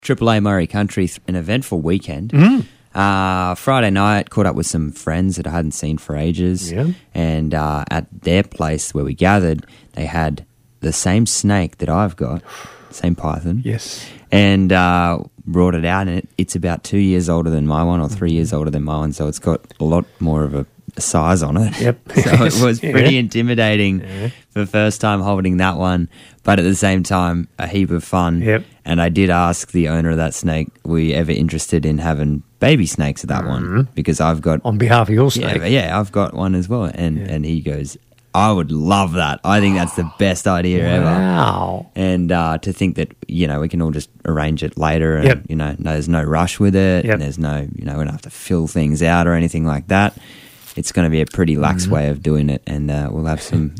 Triple A Murray Country, an eventful weekend. Friday night, caught up with some friends that I hadn't seen for ages. Yeah. And at their place where we gathered, they had the same snake that I've got, same python. Yes. And brought it out, and it's about 2 years older than my one or 3 years older than my one, so it's got a lot more of a size on it. Yep. So it was pretty intimidating for the first time holding that one, but at the same time, a heap of fun. Yep. And I did ask the owner of that snake, were you ever interested in having baby snakes at that one? Because I've got... On behalf of your snake. Yeah, I've got one as well. And he goes, I would love that. I think that's the best idea ever. Wow. And to think that, we can all just arrange it later and, there's no rush with it and there's no, we don't have to fill things out or anything like that. It's going to be a pretty lax way of doing it, and we'll have some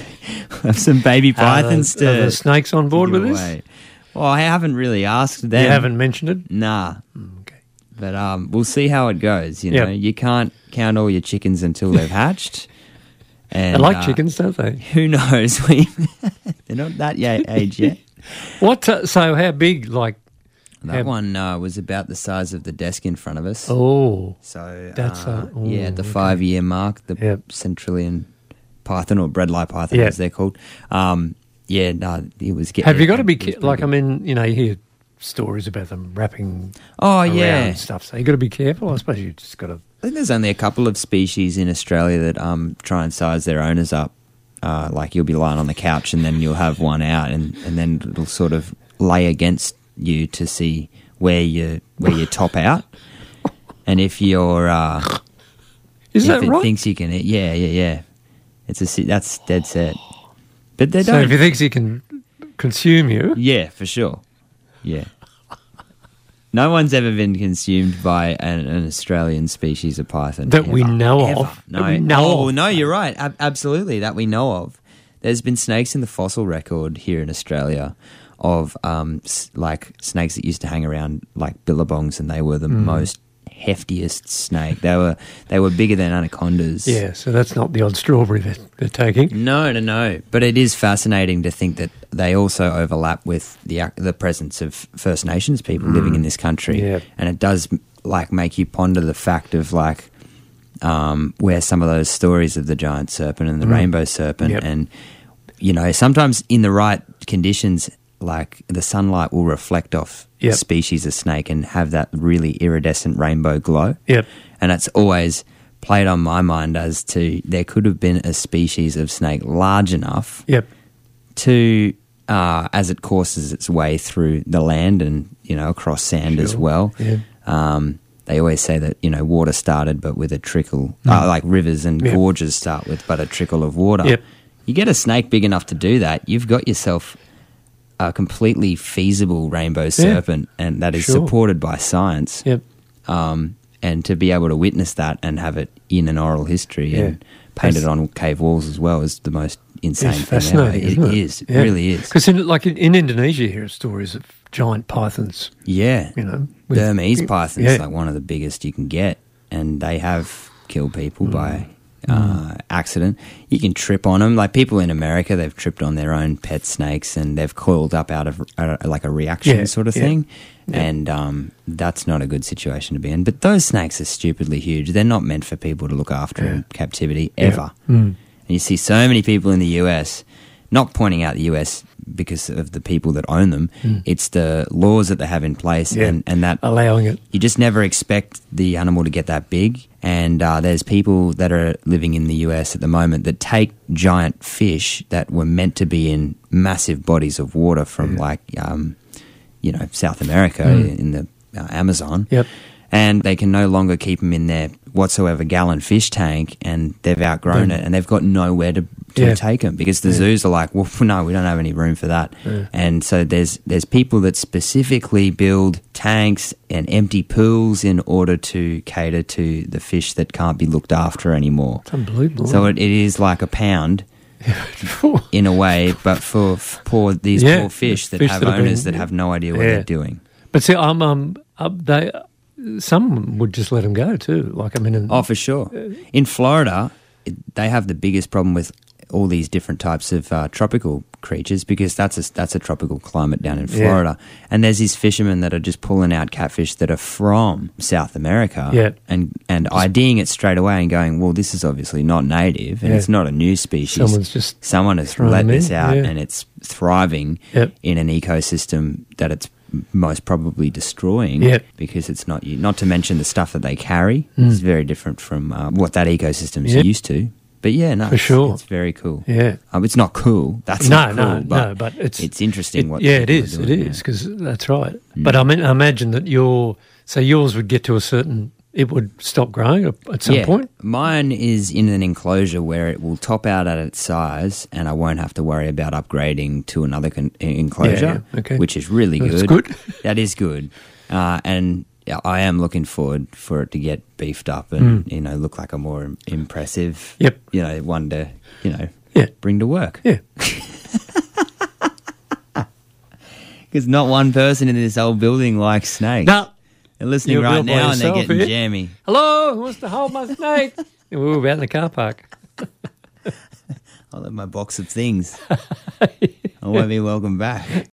baby pythons Are the snakes on board with this? Away. Well, I haven't really asked them. You haven't mentioned it? Nah. Okay. But we'll see how it goes. You can't count all your chickens until they've hatched. And, they like chickens, don't they? Who knows? They're not that age yet. What? So how big? That one was about the size of the desk in front of us. Oh. So that's at the 5-year mark, the Centralian python or breadlie python, as they're called. It was getting... Have you got to be you hear stories about them wrapping around and stuff, so you got to be careful. I suppose you just got to... I think there's only a couple of species in Australia that try and size their owners up. You'll be lying on the couch and then you'll have one out and then it'll sort of lay against you to see where you top out. And if you're... Is that right? Thinks you can... Yeah. That's dead set. But they don't... So if he thinks he can consume you... Yeah, for sure. Yeah. No one's ever been consumed by an Australian species of python. That we know of. No. No, you're right. Absolutely, that we know of. There's been snakes in the fossil record here in Australia of snakes that used to hang around like billabongs, and they were the most heftiest snake. They were bigger than anacondas. Yeah, so that's not the odd strawberry they're taking. No. But it is fascinating to think that they also overlap with the presence of First Nations people living in this country. Yeah. And it does make you ponder the fact of where some of those stories of the giant serpent and the rainbow serpent and sometimes in the right conditions, the sunlight will reflect off a species of snake and have that really iridescent rainbow glow. Yep. And it's always played on my mind as to there could have been a species of snake large enough to, as it courses its way through the land and, across sand as well. Yeah. They always say that, water started but with a trickle, like rivers and gorges start with but a trickle of water. Yep. You get a snake big enough to do that, you've got yourself a completely feasible rainbow serpent, and that is supported by science. Yep. And to be able to witness that and have it in an oral history and painted on cave walls as well is the most insane thing ever. It is. It really is. Because in Indonesia, you hear stories of giant pythons. Yeah. Burmese pythons, one of the biggest you can get, and they have killed people by accident. You can trip on them. Like people in America, they've tripped on their own pet snakes and they've coiled up out of a reaction sort of thing. Yeah. And that's not a good situation to be in. But those snakes are stupidly huge. They're not meant for people to look after in captivity ever. And you see so many people in the US, not pointing out the US because of the people that own them. It's the laws that they have in place and that allowing it. You just never expect the animal to get that big. And there's people that are living in the US at the moment that take giant fish that were meant to be in massive bodies of water from South America in the Amazon. Yep. And they can no longer keep them in their whatsoever gallon fish tank, and they've outgrown it, and they've got nowhere to take them because the zoos are like, well, no, we don't have any room for that. And so there's people that specifically build tanks and empty pools in order to cater to the fish that can't be looked after anymore. It's unbelievable. So it is like a pound in a way, but for poor fish that have owners that have no idea what they're doing. But see, some would just let them go too. For sure. In Florida, they have the biggest problem with all these different types of tropical creatures because that's a tropical climate down in Florida. And there's these fishermen that are just pulling out catfish that are from South America and IDing it straight away and going, well, this is obviously not native and it's not a new species. Someone has let this out and it's thriving in an ecosystem that it's most probably destroying because it's not to mention the stuff that they carry is very different from what that ecosystem is used to. But for sure, it's very cool. Yeah, it's not cool. That's not cool. But it's interesting. It is because that's right. But I imagine that yours would get to a certain. It would stop growing at some point? Mine is in an enclosure where it will top out at its size and I won't have to worry about upgrading to another enclosure, which is really good. That's good. That is good. And I am looking forward for it to get beefed up and, look like a more impressive, one to, bring to work. Yeah. Because not one person in this old building likes snakes. No. They're listening right now and they're getting jammy. Hello, who wants to hold my snake? We were about in the car park. I'll have my box of things. I won't be welcome back.